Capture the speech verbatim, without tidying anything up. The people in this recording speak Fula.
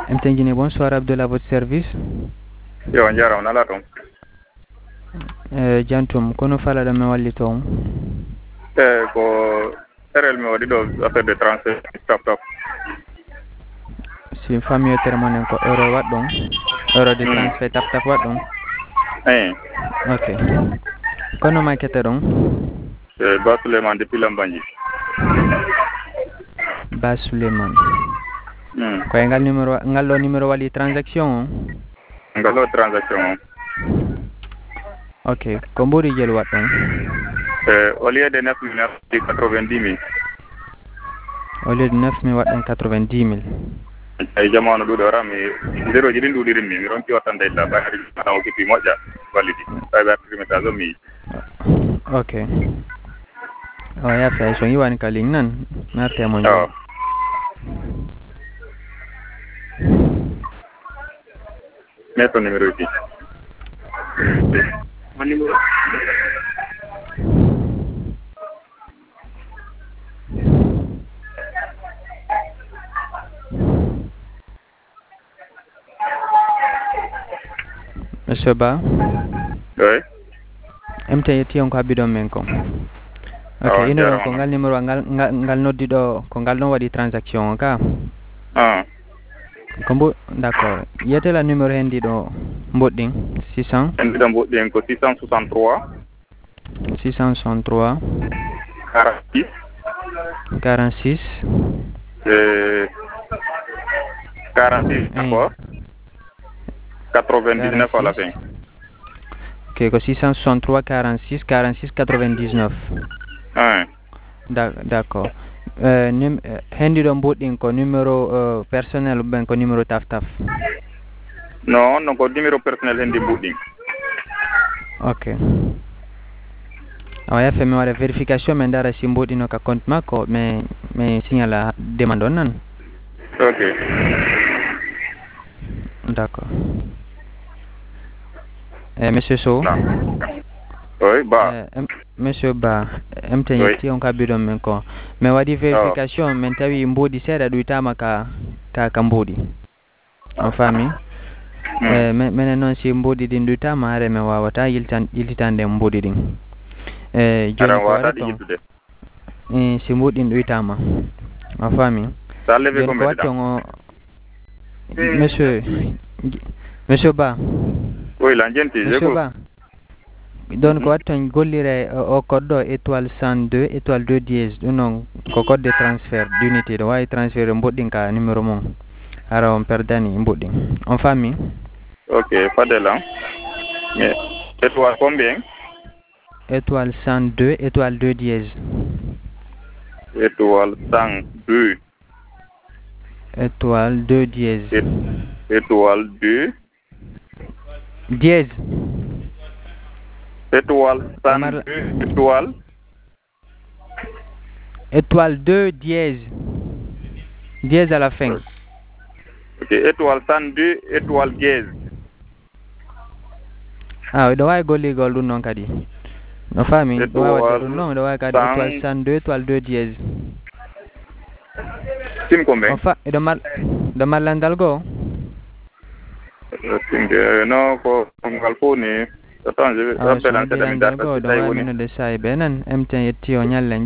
M T N bonsoir Abdoul à votre service. Yo njara on ala ton. Eh jantum kono fala da me walli ton. Eh ko erel mi wadi do affaire de transfert stop stop. Si famille termonen ko euro waddon. Euro de transfert tap tap waddon. Eh. Ok. Kono makete don. Eh Ba Suleiman depuis Lambanji. Ba Suleiman. Hmm. Ko ngal numéro ngal lo numéro wali transaction. Ngal lo transaction. Ok, ko mburi jël waddon. Euh, au lieu de neuf mille quatre-vingt-dix mille. Au lieu de neuf mille waddon quatre-vingt-dix mille. Ay jamono dudo rami zero jidin dudi mi mi ronki watan dai la ba hari na o kipi moja validi. Ay ba primeta zo mi. Ok. Oh ya fa so yi wan kaling nan. Marte mo nyo. Oh. Meto numéro ici. Mon numéro. Monsieur Ba. Oui. M T N on ko abidon men ko. Ok, Oh, ino jarama. ko ngal numéro ngal ngal, ngal noddi do ko ngal non wadi transaction ka. Ah. Ko mbo d'accord. Yete la numéro hendi do mbodding six cents Endi dam bodden ko six cent soixante-trois six cent soixante-trois quarante-six quarante-six euh quarante-six encore quatre-vingt-dix-neuf à la fin. Ok, ko six cent soixante-trois quarante-six quarante-six quatre-vingt-dix-neuf. Ah. D'accord. Euh, nim, uh, hendi do mboddin ko numéro uh, personnel ben ko numéro taf taf. Non, non ko numéro personnel hendi bodden. Ok. Awa ya fe mi wala vérification men dara si mboddino ka compte makko mais mais signala demande on nan. Ok. D'accord. Eh, Monsieur So. Non. Oui, Ba. Eh, Monsieur Ba, M T N ti on ka bidon men ko. Mais wadi vérification men tawi mbodi seeda du tama ka ka ka mbodi. En famille. Mm. Eh, men non si mbodi din du tama hare me wawata yiltan yiltande mbodi din. Eh, joni ko wada ton. Eh, si mbodi du tama. En famille. Ça levé combien de temps? Monsieur Monsieur Ba. Oui, la gente, je Monsieur Ba. Donc ko watton gollire o code do étoile cent deux étoile deux dièse non ko code de transfert d'unité do way transfert mboddin ka numéro mon ara on perdani mboddin on famille. Ok, pas de là. Mais étoile combien? Étoile cent deux étoile deux dièse. Étoile cent deux. Étoile deux dièse. Étoile deux. Dièse. Étoile cent deux. Étoile. Étoile deux dièse. Dièse à la fin. Ok, étoile cent deux, étoile dièse. Ah, do way golli gol dun non kadi. No fami, do way wadde non do way kadi étoile cent deux étoile deux dièse. Sim combien? Enfin, do mal do malandal go. Singe no ko ngal foni. Attends, je vais appeler l'antenne de go do way mino de say benen M T N yetti o nyalle